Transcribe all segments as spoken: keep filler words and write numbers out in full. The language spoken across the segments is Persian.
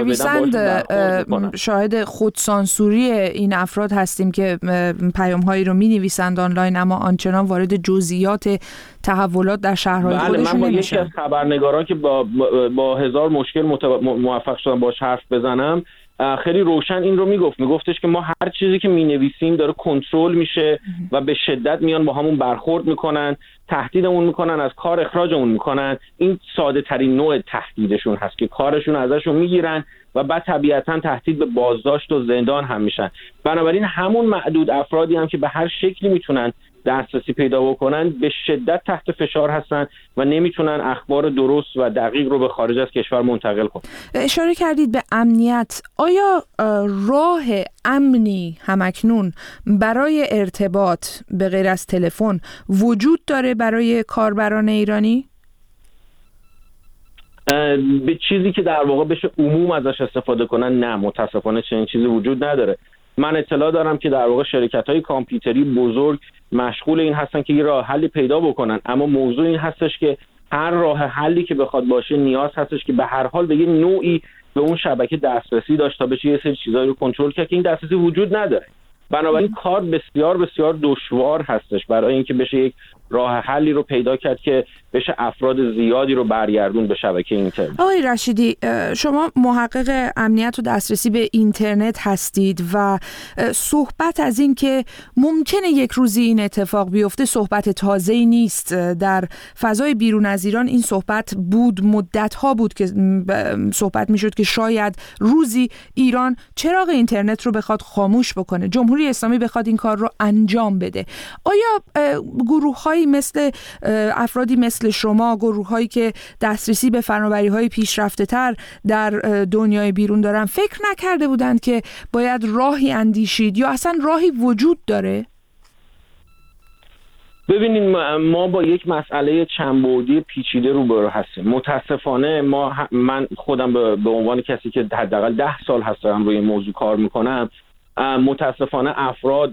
نویسند شاهد خودسانسوری این افراد هستیم که پیام‌هایی رو می‌نویسند آنلاین اما آنچنان وارد جزئیات تحولات در شهرهای بله، خودشون من با نمیشن. یکی از خبرنگاران که با با هزار مشکل متو... موفق شدم باهاش حرف بزنم، خیلی روشن این رو میگفت میگفتش که ما هر چیزی که مینویسیم داره کنترل میشه و به شدت میان با همون برخورد میکنن، تهدیدمون میکنن، از کار اخراجمون میکنن. این ساده ترین نوع تهدیدشون هست که کارشون ازشون میگیرن و بعد طبیعتاً تهدید به بازداشت و زندان هم میشن. بنابراین همون معدود افرادی هم که به هر شکلی میتونن دسترسی پیدا بکنن به شدت تحت فشار هستن و نمیتونن اخبار درست و دقیق رو به خارج از کشور منتقل کنن. اشاره کردید به امنیت. آیا راه امنی همکنون برای ارتباط به غیر از تلفن وجود داره برای کاربران ایرانی؟ به چیزی که در واقع بشه عموم ازش استفاده کنن، نه، متاسفانه چنین چیزی وجود نداره. من اطلاع دارم که در واقع شرکت‌های کامپیوتری بزرگ مشغول این هستن که یه راه حلی پیدا بکنن، اما موضوع این هستش که هر راه حلی که بخواد باشه نیاز هستش که به هر حال به یه نوعی به اون شبکه دسترسی داشت تا بشه یه سری چیزایی رو کنترل کرد که این دسترسی وجود نداره. بنابراین کار بسیار بسیار دشوار هستش برای اینکه بشه یک راه حلی رو پیدا کرد که بشه افراد زیادی رو برگردون به شبکه اینترنت. آقای رشیدی، شما محقق امنیت و دسترسی به اینترنت هستید و صحبت از این که ممکنه یک روزی این اتفاق بیفته صحبت تازه‌ای نیست. در فضای بیرون از ایران این صحبت بود، مدت‌ها بود که صحبت می‌شد که شاید روزی ایران چراغ اینترنت رو بخواد خاموش بکنه، جمهوری اسلامی بخواد این کار رو انجام بده. آیا گروه‌هایی مثل افرادی مثل شما، گروه‌هایی که دسترسی به فناوری‌های پیشرفته‌تر در دنیای بیرون دارن، فکر نکرده بودند که باید راهی اندیشید یا اصلا راهی وجود داره؟ ببینید، ما با یک مسئله چندبعدی پیچیده روبرو هستیم. متاسفانه ما من خودم به عنوان کسی که حداقل ده سال هست دارم روی موضوع کار میکنم، متاسفانه افراد،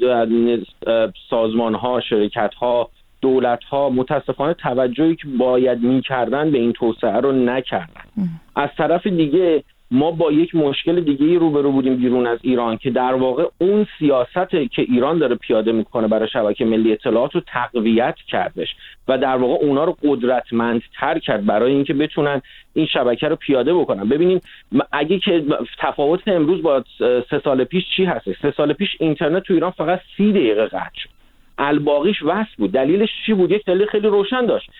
سازمان‌ها، شرکت‌ها، دولت‌ها متاسفانه توجهی که باید می‌کردن به این توسعه رو نکردن. از طرف دیگه ما با یک مشکل دیگه روبرو بودیم بیرون از ایران که در واقع اون سیاستی که ایران داره پیاده میکنه برای شبکه ملی اطلاعات رو تقویت کردش و در واقع اونا رو قدرتمندتر کرد برای اینکه بتونن این شبکه رو پیاده بکنن. ببینیم اگه که تفاوت امروز با سه سال پیش چی هست؟ سه سال پیش اینترنت تو ایران فقط سی دقیقه قطع شد، الباقیش وصل بود. دلیلش چی بود؟ یک دلیل خیلی روشن داشت.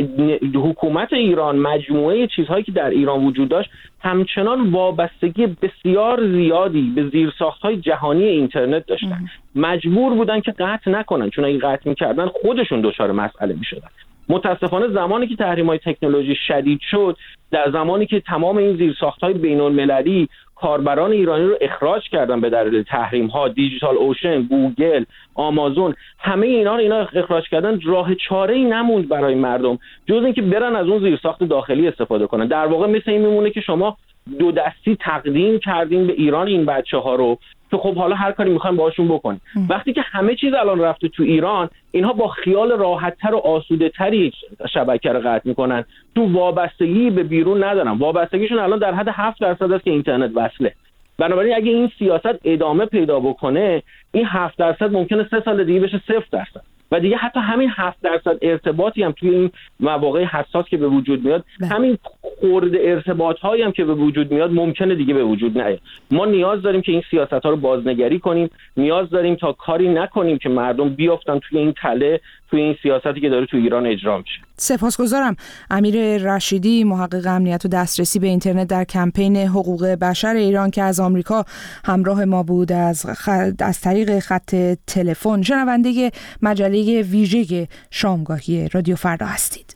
حکومت ایران مجموعه چیزهایی که در ایران وجود داشت همچنان وابستگی بسیار زیادی به زیرساخت‌های جهانی اینترنت داشتن. مجبور بودن که قطع نکنن، چون اگه قطع می‌کردن خودشون دچار مسئله می‌شدن. متاسفانه زمانی که تحریم‌های تکنولوژی شدید شد، در زمانی که تمام این زیرساخت‌های بین‌المللی کاربران ایرانی رو اخراج کردن به دلیل تحریم‌ها، دیجیتال اوشن، گوگل، آمازون، همه اینا رو اینا اخراج کردن، راه چاره‌ای نموند برای مردم جز اینکه برن از اون زیرساخت داخلی استفاده کنن. در واقع مثل این میمونه که شما دو دستی تقدیم کردین به ایران این بچه‌ها رو که خب حالا هر کاری میخوایم باهاشون بکنیم. وقتی که همه چیز الان رفته تو ایران، اینها با خیال راحت‌تر و آسوده‌تری شبکه رو قطع میکنن، تو وابستگی به بیرون ندارن. وابستگیشون الان در حد هفت درصد است که اینترنت وصله. بنابراین اگه این سیاست ادامه پیدا بکنه، این هفت درصد ممکنه سه سال دیگه بشه صفر درصد و دیگه حتی همین هفت درصد ارتباطی هم توی این مواقع حساس که به وجود میاد، همین خورد ارتباط‌هایی هم که به وجود میاد ممکنه دیگه به وجود نیاد. ما نیاز داریم که این سیاست‌ها رو بازنگری کنیم، نیاز داریم تا کاری نکنیم که مردم بیافتن توی این تله، توی این سیاستی که داره توی ایران اجرا میشه. سپاسگزارم. امیر رشیدی، محقق امنیت و دسترسی به اینترنت در کمپین حقوق بشر ایران که از آمریکا همراه ما بود از خ... از طریق خط تلفن. شنونده مجله ویژه شامگاهی رادیو فردا هستید.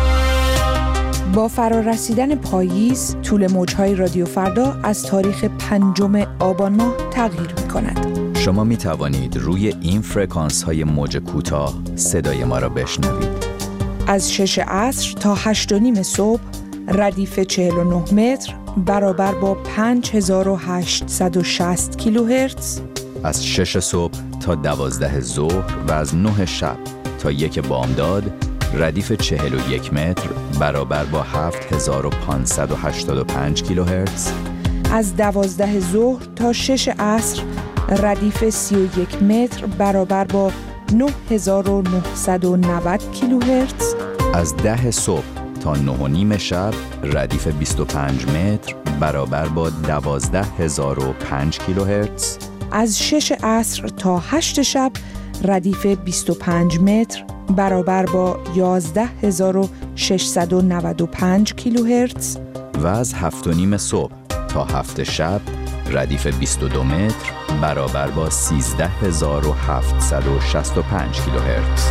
با فرارسیدن پاییز، طول موج‌های رادیو فردا از تاریخ پنجم آبان ماه تغییر می‌کند. شما می توانید روی این فرکانس های موج کوتاه صدای ما را بشنوید. از شش عصر تا هشت و نیم صبح ردیف چهل و نه متر برابر با پنج هزار و هشتصد و شصت کیلوهرتز. از شش صبح تا دوازده ظهر و از نه شب تا یک بامداد ردیف چهل و یک متر برابر با هفت هزار و پانصد و هشتاد و پنج کیلوهرتز. از دوازده ظهر تا شش عصر ردیف سی و یک متر برابر با نه هزار و نهصد و نود کیلوهرتز. از ده صبح تا نه و نیم شب ردیف بیست و پنج متر برابر با دوازده هزار و پنج کیلوهرتز. از شش عصر تا هشت شب ردیف بیست و پنج متر برابر با یازده هزار و ششصد و نود و پنج کیلوهرتز. و از هفت و نیم صبح تا هفت شب ردیف بیست و دو متر برابر با سیزده هزار و هفتصد و شصت و پنج کیلوهرتز.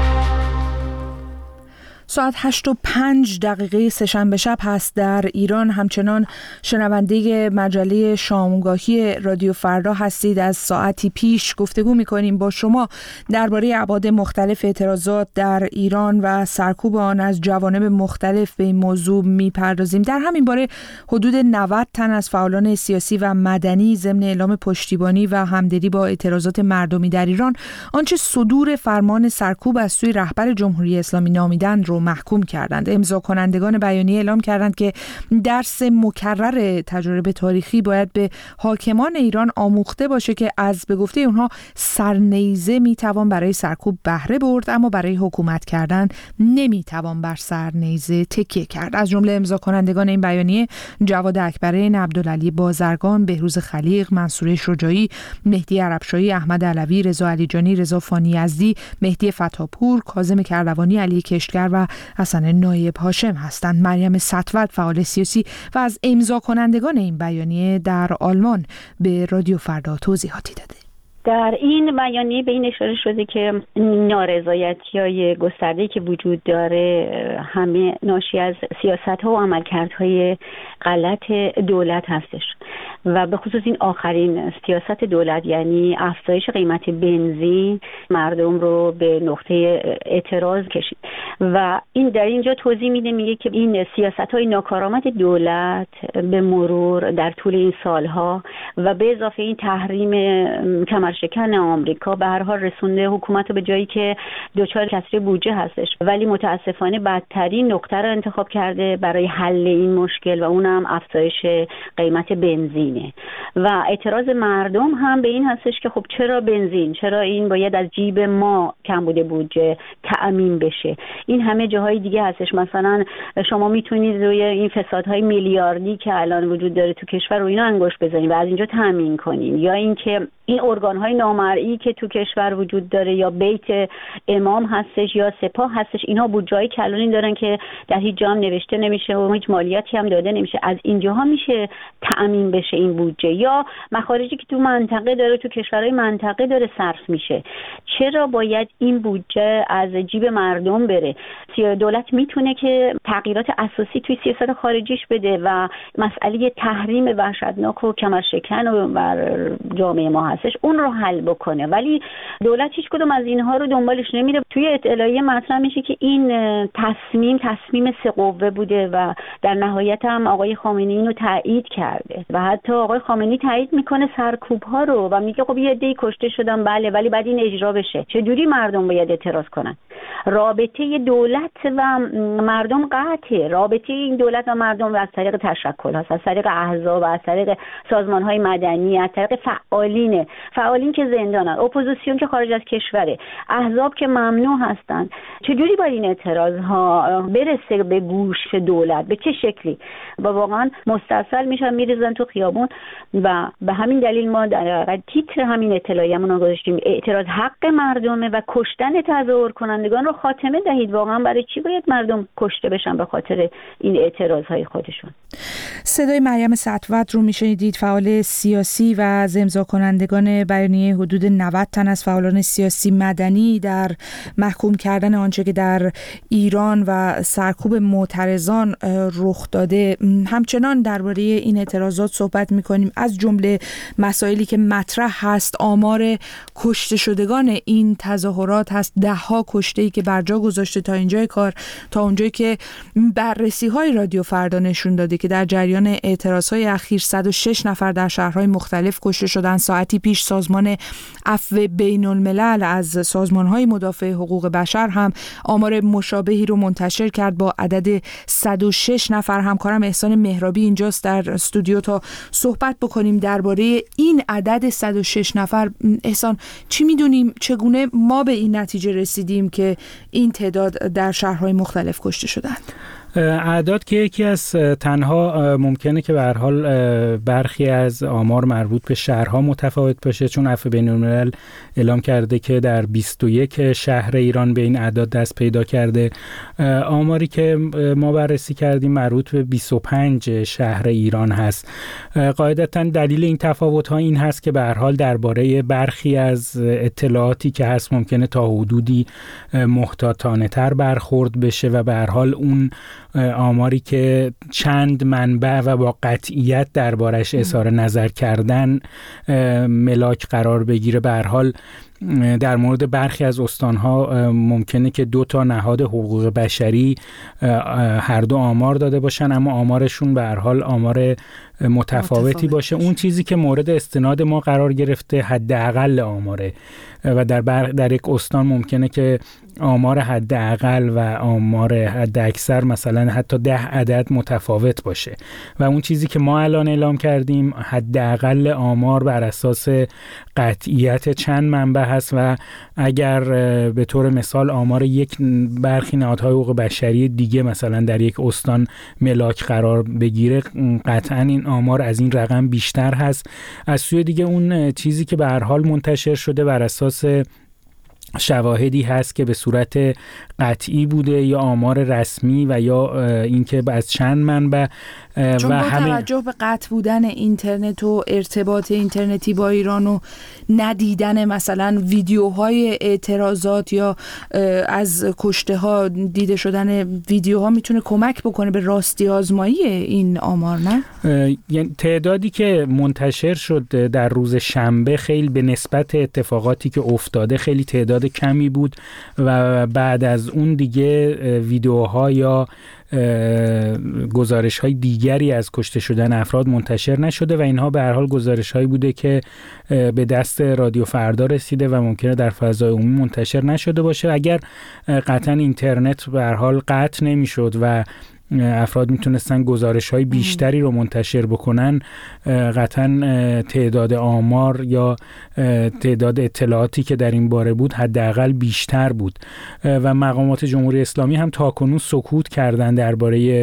ساعت هشت و پنج دقیقه سه‌شنبه شب هست در ایران. همچنان شنونده مجله شامگاهی رادیو فردا هستید. از ساعتی پیش گفتگو می‌کنیم با شما درباره ابعاد مختلف اعتراضات در ایران و سرکوب آن از جوانب مختلف به این موضوع می‌پردازیم. در همین باره حدود نود تن از فعالان سیاسی و مدنی ضمن اعلام پشتیبانی و همدلی با اعتراضات مردمی در ایران آنچه صدور فرمان سرکوب از سوی رهبر جمهوری اسلامی نامیدند رو محکوم کردند. امضا کنندگان بیانیه اعلام کردند که درس مکرر تجربه تاریخی باید به حاکمان ایران آموخته باشه که از به گفته اونها سرنیزه میتوان برای سرکوب بهره برد، اما برای حکومت کردن نمیتوان بر سرنیزه تکیه کرد. از جمله امضا کنندگان این بیانیه جواد اکبرین، عبدالعلی بازرگان، بهروز خلیق، منصور شجاعی، مهدی عربشاهی، احمد علوی، رضا علیجانی، رضا فانی یزدی، مهدی فتاپور، کاظم کردوانی، علی کشتگر و حسن نایب هاشم هستند. مریم سطوت فعال سیاسی و از امضا کنندگان این بیانیه در آلمان به رادیو فردا توضیحاتی داده. در این بیانیه به این اشاره شده که نارضایتی‌های گسترده‌ای که وجود داره همه ناشی از سیاست‌ها و عملکردهای غلط دولت هستش و به خصوص این آخرین سیاست دولت، یعنی افزایش قیمت بنزین، مردم رو به نقطه اعتراض کشید و این در اینجا توضیح میده، میگه که این سیاست‌های ناکارآمد دولت به مرور در طول این سالها و به اضافه این تحریم کمرشکن آمریکا به هر حال رسونده حکومت رو به جایی که دچار کسری بودجه هستش، ولی متاسفانه بدترین نقطه رو انتخاب کرده برای حل این مشکل و اونم افزایش قیمت بنزینه. و اعتراض مردم هم به این هستش که خب چرا بنزین، چرا این باید از جیب ما کمبود بودجه تأمین بشه. این همه جاهای دیگه هستش، مثلا شما میتونید روی این فسادهای میلیاردی که الان وجود داره تو کشور رو اینا انگشت بزنید و از اینجا تأمین کنین، یا اینکه این ارگان‌های نامرئی که تو کشور وجود داره یا بیت امام هستش یا سپاه هستش، اینها بودجه‌های کلانی دارن که در هیچ جا هم نوشته نمیشه و هیچ مالیاتی هم داده نمیشه. از اینجاها میشه تأمین بشه این بودجه. یا مخارجی که تو منطقه داره، تو کشورهای منطقه داره صرف میشه، چرا باید این بودجه از جیب مردم بره؟ دولت میتونه که تغییرات اساسی توی سیاست خارجیش بده و مسئله تحریم وحشتناک و کمرشکن و بر جامعه ما هستش اون رو حل بکنه، ولی دولت هیچ کدوم از اینها رو دنبالش نمیره. توی اطلاعیه مطرح میشه که این تصمیم تصمیم سه قوه بوده و در نهایت هم آقای خامنه‌ای اینو تایید کرده و حتی آقای خامنه‌ای تایید میکنه سرکوب ها رو و میگه خب یه عده‌ای کشته شدن بله، ولی بعد این اجرا بشه. چجوری مردم باید اعتراض کنن؟ رابطه دولت و مردم قطعه. رابطه این دولت و مردم از طریق تشکل هست، از طریق احزاب، از طریق سازمان های مدنی، از طریق فعالین فعالین که زندانن، اپوزیسیون که خارج از کشوره، احزاب که ممنوع هستن. چجوری باید این اعتراض ها برسه به گوش دولت؟ به چه شکلی؟ و واقعا مستاصل میشن میریزن تو خیابون و به همین دلیل ما در تیتر همین اطلاعیه‌مون رو گذاشتیم اعتراض حق مردمه و کشتن تظاهر کنندگان رو خاتمه دهید. واقعا برای چی باید مردم کشته بشن به خاطر این اعتراضهای خودشون؟ صدای مریم سطوت رو میشنیدید، فعال سیاسی و از امضا کنندگان بیانیه حدود نود تن از فعالان سیاسی مدنی در محکوم کردن آنچه که در ایران و سرکوب معترضان رخ داده. همچنان درباره این اعتراضات صحبت میکنیم. از جمله مسائلی که مطرح هست آمار کشته شدگان این تظاهرات هست. ده ها کشته ای که بر جا گذاشته تا اینجای کار، تا اونجایی که بررسی های رادیو فردا نشون داده که در جریان اعتراض های اخیر صد و شش نفر در شهرهای مختلف کشته شدن. ساعتی پیش سازمان عفو بین الملل از سازمان های مدافع حقوق بشر هم آمار مشابهی رو منتشر کرد با عدد صد و شش نفر. همکارم احسان مهرابی اینجاست در استودیو تا صحبت بکنیم درباره این عدد صد و شش نفر. احسان، چی میدونیم؟ چگونه ما به این نتیجه رسیدیم که این تعداد در شهرهای مختلف کشته شدند؟ اعداد که یکی از تنها ممکنه که به هر حال برخی از آمار مربوط به شهرها متفاوت باشه، چون عفو بین الملل اعلام کرده که در بیست و یک شهر ایران به این اعداد دست پیدا کرده. آماری که ما بررسی کردیم مربوط به بیست و پنج شهر ایران هست. قاعدتاً دلیل این تفاوت‌ها این هست که به هر حال درباره برخی از اطلاعاتی که هست ممکنه تا حدودی محتاطانه‌تر برخورد بشه و به هر حال اون آماری که چند منبع و با قطعیت دربارش اظهار نظر کردن ملاک قرار بگیره. به هر حال در مورد برخی از استانها ممکنه که دو تا نهاد حقوق بشری هر دو آمار داده باشن، اما آمارشون به هر حال آمار متفاوتی باشه. اون چیزی که مورد استناد ما قرار گرفته حداقل آماره و در بر... در یک استان ممکنه که آمار حداقل و آمار حداکثر مثلا حتی ده عدد متفاوت باشه و اون چیزی که ما الان اعلام کردیم حداقل آمار بر اساس قطعیت چند منبع هست و اگر به طور مثال آمار یک برخی نهادهای حقوق بشری دیگه مثلا در یک استان ملاک قرار بگیره، قطعا این آمار از این رقم بیشتر هست. از سوی دیگه اون چیزی که به هر حال منتشر شده بر اساس شواهدی هست که به صورت قطعی بوده یا آمار رسمی و یا اینکه از چند منبع چون و با همین توجه به قطع بودن اینترنت و ارتباط اینترنتی با ایران و ندیدن مثلا ویدیوهای اعتراضات یا از کشته ها دیده شدن ویدیوها میتونه کمک بکنه به راستی آزمایی این آمار، نه؟ یعنی تعدادی که منتشر شد در روز شنبه خیلی به نسبت اتفاقاتی که افتاده خیلی تعداد کمی بود و بعد از اون دیگه ویدیوها یا گزارش های دیگری از کشته شدن افراد منتشر نشده و اینها به هر حال گزارش هایی بوده که به دست رادیو فردا رسیده و ممکنه در فضای عمومی منتشر نشده باشه. اگر قطعا اینترنت به هر حال قطع نمیشد و افراد میتونستن گزارش های بیشتری رو منتشر بکنن، قطعا تعداد آمار یا تعداد اطلاعاتی که در این باره بود حداقل بیشتر بود و مقامات جمهوری اسلامی هم تاکنون سکوت کردن درباره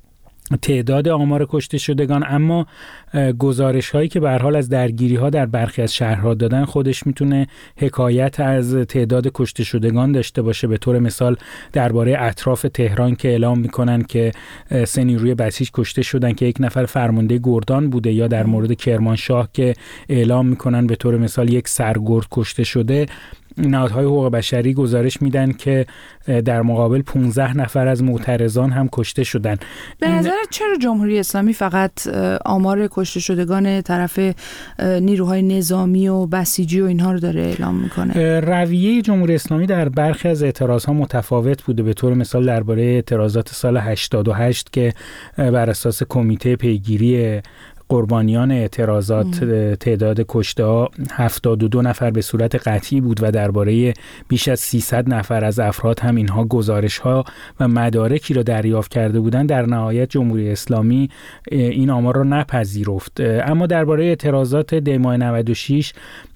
تعداد آمار کشته شدگان، اما گزارش هایی که به هر حال از درگیری ها در برخی از شهرها دادن خودش میتونه حکایت از تعداد کشته شدگان داشته باشه. به طور مثال درباره اطراف تهران که اعلام میکنن که سه نیروی بسیج کشته شدن که یک نفر فرمانده گردان بوده، یا در مورد کرمانشاه که اعلام میکنن به طور مثال یک سرگرد کشته شده، نهادهای حقوق بشری گزارش میدن که در مقابل پانزده نفر از معترضان هم کشته شدن. به نظر چرا جمهوری اسلامی فقط آمار کشته شدگان طرف نیروهای نظامی و بسیجی و اینها رو داره اعلام میکنه؟ رویه جمهوری اسلامی در برخی از اعتراضها متفاوت بوده. به طور مثال درباره اعتراضات سال هشتاد و هشت که بر اساس کمیته پیگیری قربانیان اعتراضات تعداد کشته ها هفتاد و دو نفر به صورت قطعی بود و درباره بیش از سیصد نفر از افراد هم اینها گزارش ها و مدارکی را دریافت کرده بودند. در نهایت جمهوری اسلامی این آمار را نپذیرفت. اما درباره اعتراضات دی ماه نود و شش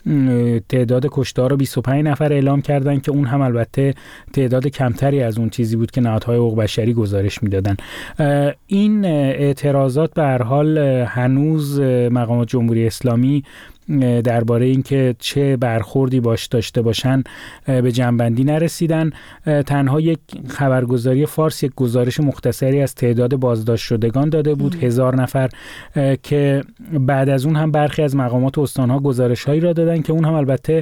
تعداد کشته ها رو بیست و پنج نفر اعلام کردن که اون هم البته تعداد کمتری از اون چیزی بود که نهادهای حقوق بشری گزارش میدادن. این اعتراضات به هر حال هنوز مقامات جمهوری اسلامی درباره اینکه چه برخوردی باش داشته باشن به جنبندی نرسیدن. تنها یک خبرگزاری فارس یک گزارش مختصری از تعداد بازداشت شدگان داده بود، هزار نفر، که بعد از اون هم برخی از مقامات استانها گزارش‌هایی را دادن که اون هم البته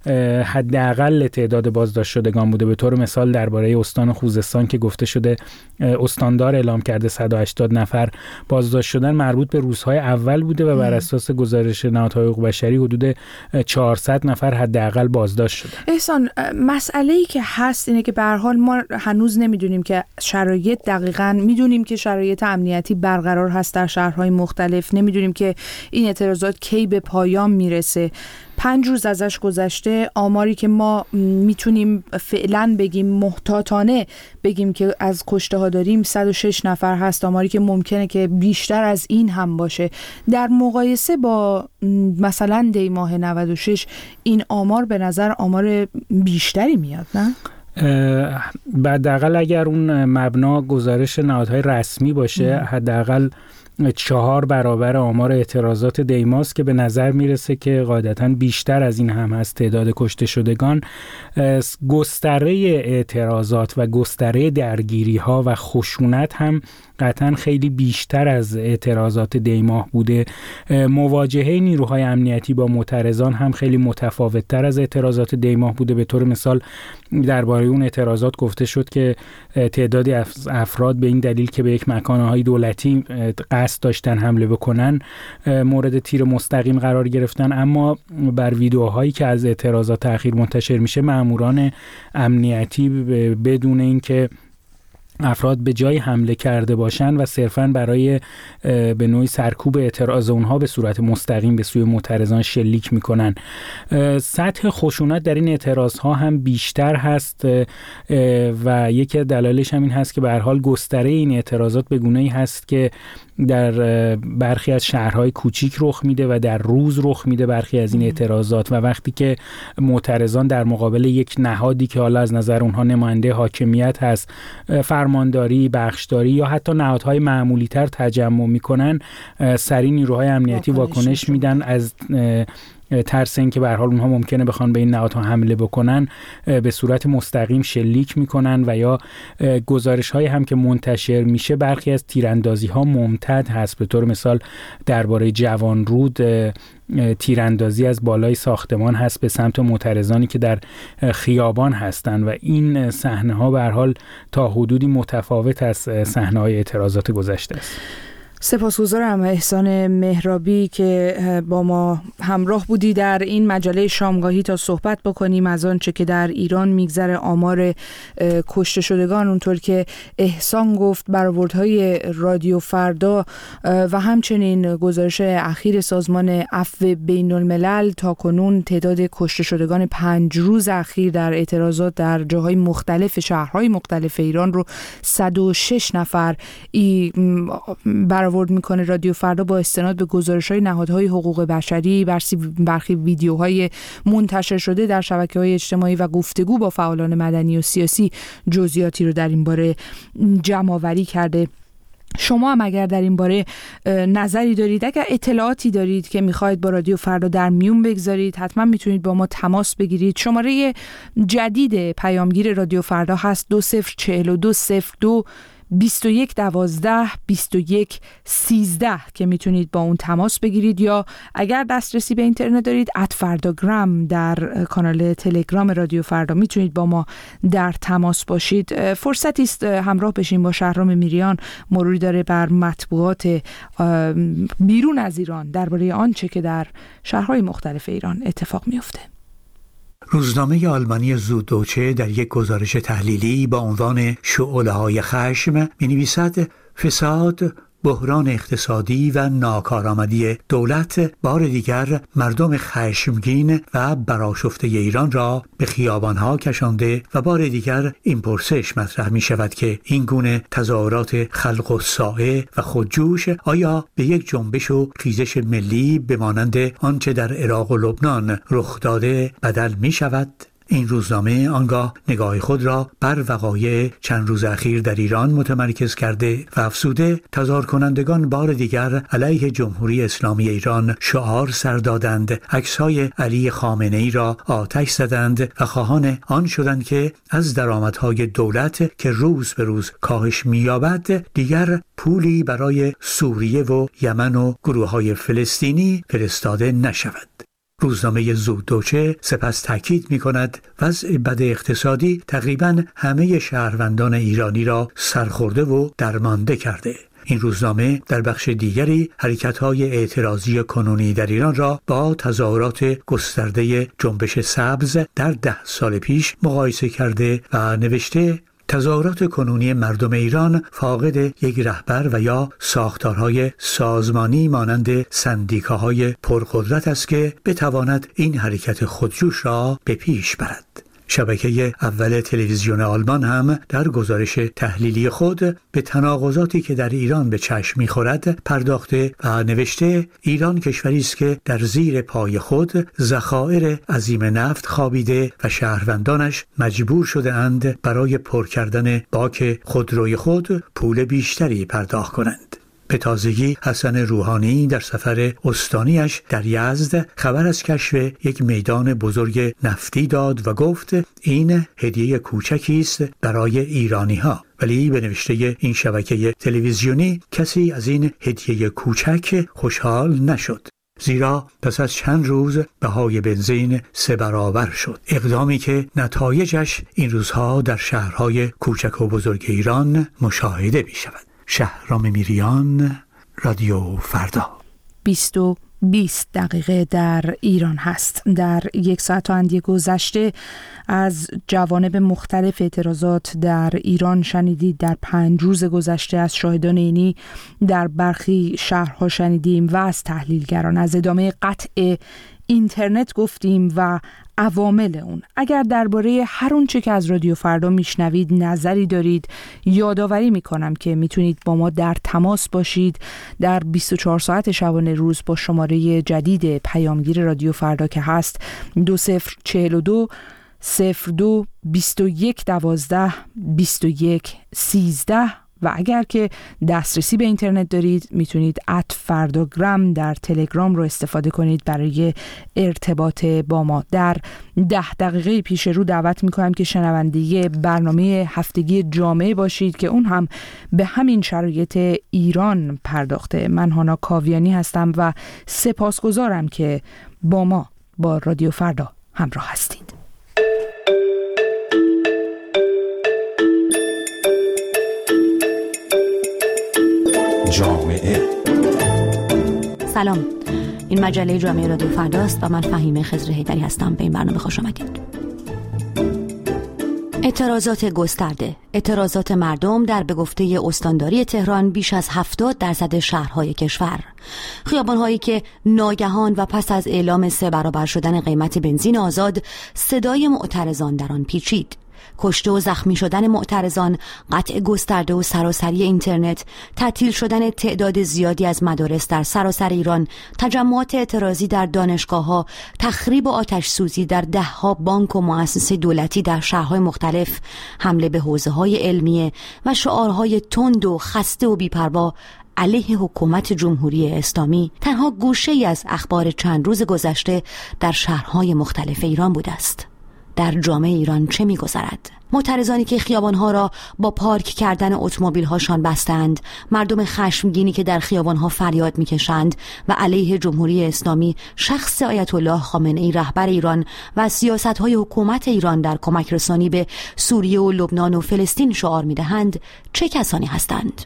حداقل تعداد بازداشت شدگان بوده. به طور مثال درباره استان خوزستان که گفته شده استاندار اعلام کرده صد و هشتاد نفر بازداشت شدن، مربوط به روزهای اول بوده و بر اساس گزارش نهادهای حقوق بشری حدود چهارصد نفر حداقل بازداشت شده. احسان، مسئله‌ای که هست اینه که به هر حال ما هنوز نمیدونیم که شرایط دقیقاً، میدونیم که شرایط امنیتی برقرار هست در شهرهای مختلف، نمیدونیم که این اعتراضات کی به پایان میرسه. پنج روز ازش گذشته، آماری که ما میتونیم فعلا بگیم محتاطانه بگیم که از کشته ها داریم صد و شش نفر هست، آماری که ممکنه که بیشتر از این هم باشه. در مقایسه با مثلا دی ماه نود و شش این آمار به نظر آمار بیشتری میاد، نه؟ حداقل اگر اون مبنا گزارش نهادهای رسمی باشه حداقل چهار برابر آمار اعتراضات دیماست که به نظر میرسه که قاعدتاً بیشتر از این هم هست تعداد کشته شدگان. گستره اعتراضات و گستره درگیری ها و خشونت هم قطعاً خیلی بیشتر از اعتراضات دیماه بوده. مواجهه نیروهای امنیتی با معترضان هم خیلی متفاوت‌تر از اعتراضات دیماه بوده. به طور مثال درباره اون اعتراضات گفته شد که تعدادی افراد به این دلیل که به یک مکانهای دولتی قصد داشتن حمله بکنن مورد تیر مستقیم قرار گرفتن، اما بر ویدیوهایی که از اعتراضات تأخیر منتشر میشه مأموران امنیتی بدون اینکه افراد به جای حمله کرده باشن و صرفاً برای به نوعی سرکوب اعتراض اونها به صورت مستقیم به سوی معترضان شلیک میکنن. سطح خشونت در این اعتراض ها هم بیشتر هست و یکی از دلایلش هم این هست که به هر حال گستره این اعتراضات به گونه‌ای هست که در برخی از شهرهای کوچیک رخ میده و در روز رخ میده برخی از این اعتراضات، و وقتی که معترضان در مقابل یک نهادی که حالا از نظر اونها نماینده حاکمیت هست، فرمانداری، بخشداری یا حتی نهادهای معمولی تر تجمع میکنن، سریع نیروهای امنیتی واکنش میدن از ترس این که به هر حال اونها ممکنه بخوان به این نهادها حمله بکنن به صورت مستقیم شلیک میکنن. و یا گزارش های هم که منتشر میشه برخی از تیراندازی ها ممتد هست. به طور مثال درباره جوانرود تیراندازی از بالای ساختمان هست به سمت معترضانی که در خیابان هستند و این صحنه ها به هر حال تا حدودی متفاوت از صحنه های اعتراضات گذشته است. سپاسگزارم احسان مهرابی که با ما همراه بودی در این مجله شامگاهی تا صحبت بکنیم از آنچه که در ایران میگذره، آمار کشته شدگان، اونطور که احسان گفت، برآوردهای رادیو فردا و همچنین گزارش اخیر سازمان عفو بین الملل. تا کنون تعداد کشته شدگان پنج روز اخیر در اعتراضات در جاهای مختلف شهرهای مختلف ایران رو صد و شش نفر ای برآورد میکنه رادیو فردا با استناد به گزارش‌های نهادهای حقوق بشری، برخی ویدیوهای منتشر شده در شبکه‌های اجتماعی و گفتگو با فعالان مدنی و سیاسی جزئیاتی رو در این باره جمع‌آوری کرده. شما هم اگر در این باره نظری دارید، اگر اطلاعاتی دارید که میخواید با رادیو فردا در میون بگذارید، حتما میتونید با ما تماس بگیرید. شماره جدید پیامگیر رادیو فردا هست دو صفر چهل و دو صفر دو بیست و یک دوازده بیست و یک سیزده که میتونید با اون تماس بگیرید، یا اگر دسترسی به اینترنت دارید ات فرداگرام در کانال تلگرام رادیو فردا میتونید با ما در تماس باشید. فرصتی است همراه بشیم با شهرام میریان، مروری داره بر مطبوعات بیرون از ایران درباره آنچه که در شهرهای مختلف ایران اتفاق میفته. روزنامه آلمانی زودوچه در یک گزارش تحلیلی با عنوان شعله‌های خشم می‌نویسد فساد، بحران اقتصادی و ناکارآمدی دولت بار دیگر مردم خشمگین و برآشفته ایران را به خیابانها کشانده و بار دیگر این پرسش مطرح می شود که این گونه تظاهرات خلق الساعه و خودجوش آیا به یک جنبش و خیزش ملی به مانند آنچه در عراق و لبنان رخ داده بدل می شود؟ این روزنامه آنگاه نگاه خود را بر وقایع چند روز اخیر در ایران متمرکز کرده و افزوده تظاهر کنندگان بار دیگر علیه جمهوری اسلامی ایران شعار سر دادند، عکس‌های علی خامنه‌ای را آتش زدند و خواهان آن شدند که از درآمدهای دولت که روز به روز کاهش می‌یابد دیگر پولی برای سوریه و یمن و گروه‌های فلسطینی فرستاده نشود. روزنامه زودوچه سپس تاکید می‌کند وضع بد اقتصادی تقریباً همه شهروندان ایرانی را سرخورده و درمانده کرده. این روزنامه در بخش دیگری حرکت‌های اعتراضی کنونی در ایران را با تظاهرات گسترده جنبش سبز در ده سال پیش مقایسه کرده و نوشته تظاهرات کنونی مردم ایران فاقد یک رهبر و یا ساختارهای سازمانی مانند سندیکاهای پرقدرت است که بتواند این حرکت خودجوش را به پیش برد. شبکه اول تلویزیون آلمان هم در گزارش تحلیلی خود به تناقضاتی که در ایران به چشم می‌خورد پرداخته و نوشته ایران کشوری است که در زیر پای خود ذخایر عظیم نفت خوابیده و شهروندانش مجبور شده اند برای پر کردن باک خودروی خود پول بیشتری پرداخت کنند. به تازگی حسن روحانی در سفر استانیش در یزد خبر از کشف یک میدان بزرگ نفتی داد و گفت این هدیه کوچکی است برای ایرانی ها. ولی به نوشته این شبکه تلویزیونی کسی از این هدیه کوچک خوشحال نشد، زیرا پس از چند روز بهای بنزین سه برابر شد، اقدامی که نتایجش این روزها در شهرهای کوچک و بزرگ ایران مشاهده می شود. شهرام میریان، رادیو فردا. بیست و بیست دقیقه در ایران هست. در یک ساعت و اندی گذشته از جوانب مختلف اعتراضات در ایران شنیدید. در پنج روز گذشته از شاهدان عینی در برخی شهرها شنیدیم و از تحلیلگران از ادامه قطع اینترنت گفتیم و عوامل اون. اگر درباره هر اون چه که از رادیو فردا میشنوید نظری دارید، یادآوری میکنم که میتونید با ما در تماس باشید در بیست و چهار ساعت شبانه روز با شماره جدید پیامگیر رادیو فردا که هست دو صفر چهل و دو صفر دو بیست و یک دوازده بیست و یک سیزده و اگر که دسترسی به اینترنت دارید میتونید ات فرداگرام در تلگرام رو استفاده کنید برای ارتباط با ما. در ده دقیقه پیش رو دعوت میکنم که شنونده برنامه هفتگی جامعه باشید که اون هم به همین شرایط ایران پرداخته. من هانا کاویانی هستم و سپاسگزارم که با ما با رادیو فردا همراه هستید. جامعه. سلام، این مجله جامعه رادیو فرداست و من فهیمه خضر حیدری هستم. به این برنامه خوش آمدید. اعتراضات گسترده، اعتراضات مردم در به گفته استانداری تهران بیش از هفتاد درصد شهرهای کشور. خیابان‌هایی که ناگهان و پس از اعلام سه برابر شدن قیمت بنزین آزاد صدای معترضان در آن پیچید. کشته و زخمی شدن معترضان، قطع گسترده و سراسری اینترنت، تعطیل شدن تعداد زیادی از مدارس در سراسر ایران، تجمعات اعتراضی در دانشگاه‌ها، تخریب و آتش سوزی در ده‌ها بانک و مؤسسه دولتی در شهرهای مختلف، حمله به حوزه‌های علمیه و شعارهای تند و خسته و بی‌پروا علیه حکومت جمهوری اسلامی تنها گوشه‌ای از اخبار چند روز گذشته در شهرهای مختلف ایران بوده است. در جامعه ایران چه می‌گذرد؟ معترضانی که خیابان‌ها را با پارک کردن اتومبیل‌هاشان بستند، مردم خشمگینی که در خیابان‌ها فریاد می‌کشند و علیه جمهوری اسلامی، شخص آیت الله خامنه‌ای رهبر ایران و سیاست‌های حکومت ایران در کمک رسانی به سوریه و لبنان و فلسطین شعار می‌دهند، چه کسانی هستند؟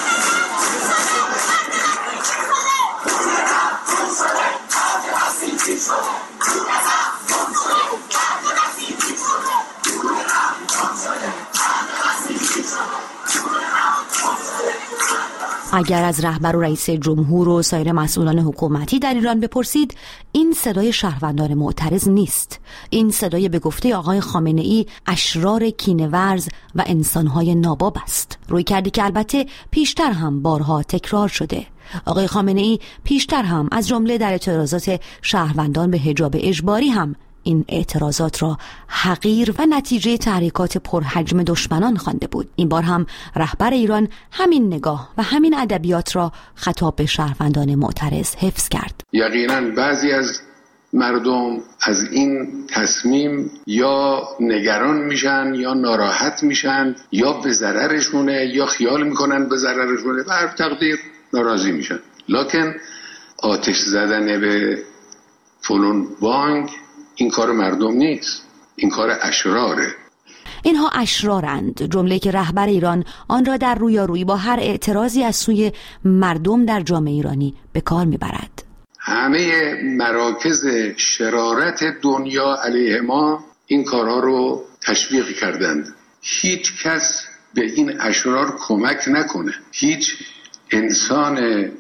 اگر از رهبر و رئیس جمهور و سایر مسئولان حکومتی در ایران بپرسید، این صدای شهروندان معترض نیست. این صدای به گفته آقای خامنه‌ای اشرار کینه‌ورز و انسان‌های ناباب است. روی کردی که البته پیشتر هم بارها تکرار شده. آقای خامنه‌ای پیشتر هم از جمله در اعتراضات شهروندان به حجاب اجباری هم این اعتراضات را حقیر و نتیجه تحریکات پرحجم دشمنان خوانده بود. این بار هم رهبر ایران همین نگاه و همین ادبیات را خطاب به شهروندان معترض حفظ کرد. یقینا بعضی از مردم از این تصمیم یا نگران میشن یا ناراحت میشن یا به ضررشونه یا خیال میکنن به ضررشونه و هر تقدیر ناراضی میشن. لکن آتش زدن به فلان بانک این کار مردم نیست، این کار اشراره. اینها اشرارند، جمله که رهبر ایران آن را در رویارویی با هر اعتراضی از سوی مردم در جامعه ایرانی به کار میبرد. همه مراکز شرارت دنیا علیه ما این کارها رو تشویق کردند. هیچ کس به این اشرار کمک نکنه. هیچ انسان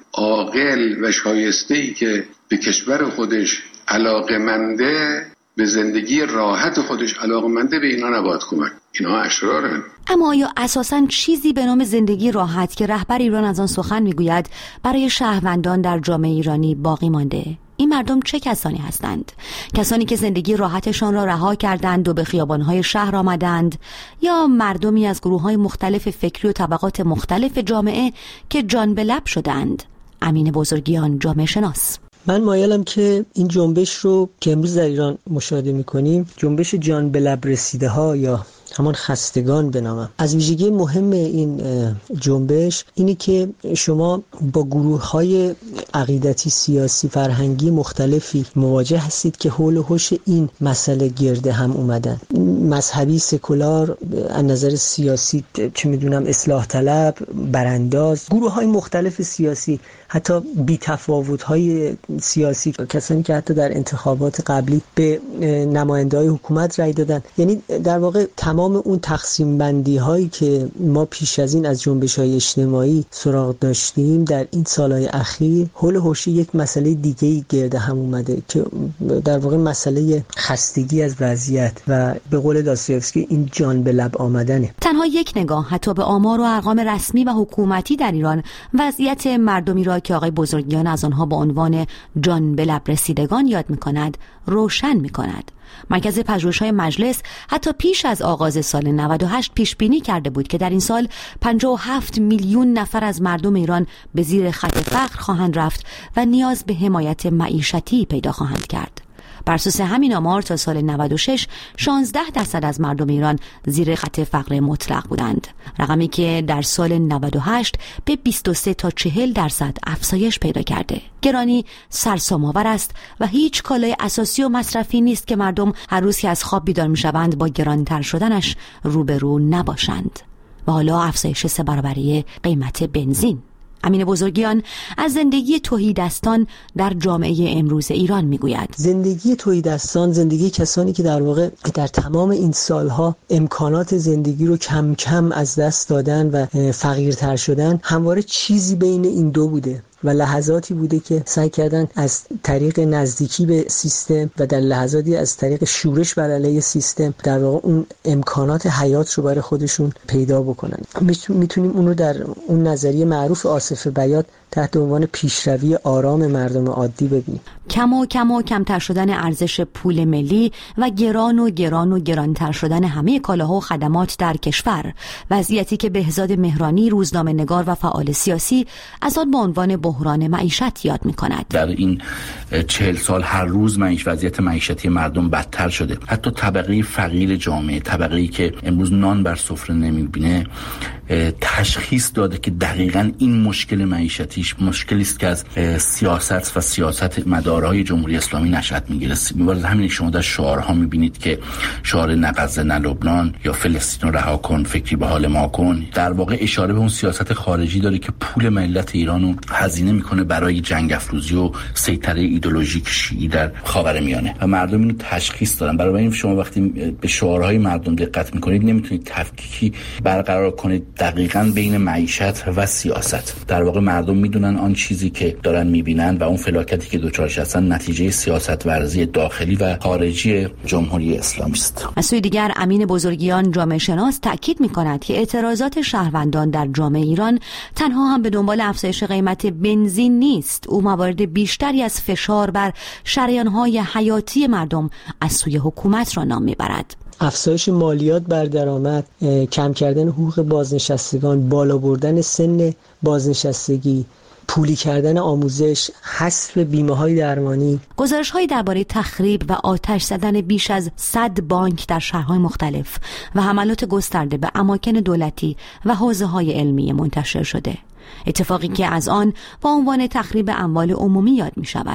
عاقل و شایسته‌ای که به کشور خودش علاقه‌منده، به زندگی راحت خودش علاقه‌منده، به اینا نباید کمک. اینا اشرارن. اما آیا اساساً چیزی به نام زندگی راحت که رهبر ایران از آن سخن میگوید برای شهروندان در جامعه ایرانی باقی مانده؟ این مردم چه کسانی هستند؟ کسانی که زندگی راحتشان را رها کردند و به خیابان‌های شهر آمدند، یا مردمی از گروه‌های مختلف فکری و طبقات مختلف جامعه که جان به لب شدند؟ امین بزرگیان، جامعه شناس: من مایلم که این جنبش رو که امروز در ایران مشاهده می‌کنیم، جنبش جان به لب رسیده ها یا همان خستگان بنامم. از ویژگی مهم این جنبش اینی که شما با گروه‌های عقیدتی، سیاسی، فرهنگی مختلفی مواجه هستید که حول و حوش این مسئله گرده هم اومدن. مذهبی، سکولار، از نظر سیاسی چه میدونم اصلاح طلب، برانداز، گروه‌های مختلف سیاسی، حتی بی‌تفاوت‌های سیاسی، کسانی که حتی در انتخابات قبلی به نماینده‌های حکومت رأی دادن. یعنی در واقع تمام اون تقسیم بندی هایی که ما پیش از این از جنبش های اجتماعی سراغ داشتیم در این سالهای اخیر حول حوش یک مسئله دیگه‌ای گرده هم اومده که در واقع مسئله خستگی از وضعیت و به قول داستایوفسکی این جان به لب آمدنه. تنها یک نگاه حتی به آمار و ارقام رسمی و حکومتی در ایران وضعیت مردمی را که آقای بزرگیان از آنها با عنوان جان به لب رسیدگان یاد می‌کند روشن می‌کند. مرکز پژوهش‌های مجلس حتی پیش از آغاز سال نود و هشت پیش بینی کرده بود که در این سال پنجاه و هفت میلیون نفر از مردم ایران به زیر خط فقر خواهند رفت و نیاز به حمایت معیشتی پیدا خواهند کرد. بر اساس همین آمار تا سال نود و شش شانزده درصد از مردم ایران زیر خط فقر مطلق بودند، رقمی که در سال نود و هشت به بیست و سه تا چهل درصد افزایش پیدا کرده. گرانی سرسام‌آور است و هیچ کالای اساسی و مصرفی نیست که مردم هر روز که از خواب بیدار می‌شوند با گرانتر شدنش روبرو نباشند. و حالا افزایش سه برابری قیمت بنزین. امین بزرگیان از زندگی تهیدستان در جامعه امروز ایران میگوید: زندگی تهیدستان، زندگی کسانی که در واقع در تمام این سالها امکانات زندگی رو کم کم از دست دادن و فقیرتر شدن، همواره چیزی بین این دو بوده و لحظاتی بوده که سعی کردن از طریق نزدیکی به سیستم و در لحظاتی از طریق شورش بر علیه سیستم در واقع اون امکانات حیات رو برای خودشون پیدا بکنن. میتونیم اون رو در اون نظریه معروف آصف بیات تحت عنوان پیشروی آرام مردم عادی ببینیم. کم و کم و کمتر شدن ارزش پول ملی و گران و گران و گرانتر شدن همه کالاها و خدمات در کشور، وضعیتی که بهزاد مهرانی، روزنامه نگار و فعال سیاسی، از آن با عنوان بحران معیشت یاد می‌کند. در این چهل سال هر روز معیشت وضعیت معیشتی مردم بدتر شده. حتی طبقه فقیر جامعه، طبقه‌ای که امروز نان بر سفره نمی‌بینه، تشخیص داده که دقیقاً این مشکل معیشتیش مشکلی است که از سیاست و سیاست مدارهای جمهوری اسلامی نشأت می‌گیره. می‌بارد همین شما در شعارها می‌بینید که شعار نه غزه نه لبنان یا فلسطین رو رها کن، فکری به حال ما کن، در واقع اشاره به اون سیاست خارجی داره که پول ملت ایرانو هزینه می‌کنه برای جنگ افروزی و سیطره ایدئولوژیک شیعی در خاورمیانه و مردم اینو تشخیص دادن. برای این شما وقتی به شعارهای مردم دقت می‌کنید نمی‌تونید تفکیکی برقرار کنید دقیقاً بین معیشت و سیاست. در واقع مردم میدونن آن چیزی که دارن میبینن و اون فلاکتی که دوچارش هستن نتیجه سیاست ورزی داخلی و خارجی جمهوری اسلامی است. از سوی دیگر امین بزرگیان، جامعه شناس، تاکید میکند که اعتراضات شهروندان در جامعه ایران تنها هم به دنبال افزایش قیمت بنزین نیست. او موارد بیشتری از فشار بر شریان‌های حیاتی مردم از سوی حکومت را نام میبرد. افزایش مالیات بر درآمد، کم کردن حقوق بازنشستگان، بالا بردن سن بازنشستگی، پولی کردن آموزش، حذف بیمه‌های درمانی. گزارش‌هایی درباره تخریب و آتش زدن بیش از صد بانک در شهرهای مختلف و حملات گسترده به اماکن دولتی و حوزه‌های علمی منتشر شده. اتفاقی که از آن با عنوان تخریب اموال عمومی یاد می‌شود.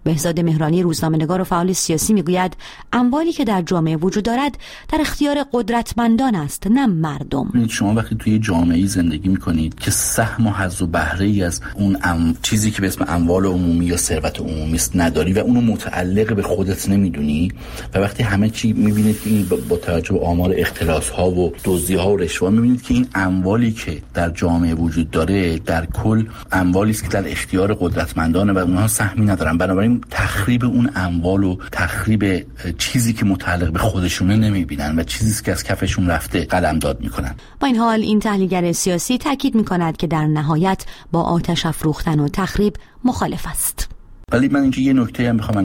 بهزاد مهرانی روزنامه‌نگار و فعال سیاسی میگوید اموالی که در جامعه وجود دارد در اختیار قدرتمندان است نه مردم. شما وقتی توی جامعه‌ای زندگی می‌کنید که سهم و حظ و بهره‌ای از اون ام... چیزی که به اسم اموال عمومی یا ثروت عمومی است نداری و اونو متعلق به خودت نمیدونی و وقتی همه چی می‌بینید که این با توجه به آمار اختلاس‌ها و دزدی‌ها و رشوه‌ها می‌بینید که این اموالی که در جامعه وجود داره در کل اموالی است که در اختیار قدرتمندانه و اونها سهمی ندارن. بنابراین تخریب اون اموال و تخریب چیزی که متعلق به خودشونه نمی‌بینن و چیزی که از کفشون رفته قلمداد می‌کنن. با این حال این تحلیلگر سیاسی تاکید می‌کند که در نهایت با آتش افروختن و تخریب مخالف است. ولی من اینجا یه نکته هم می‌خوام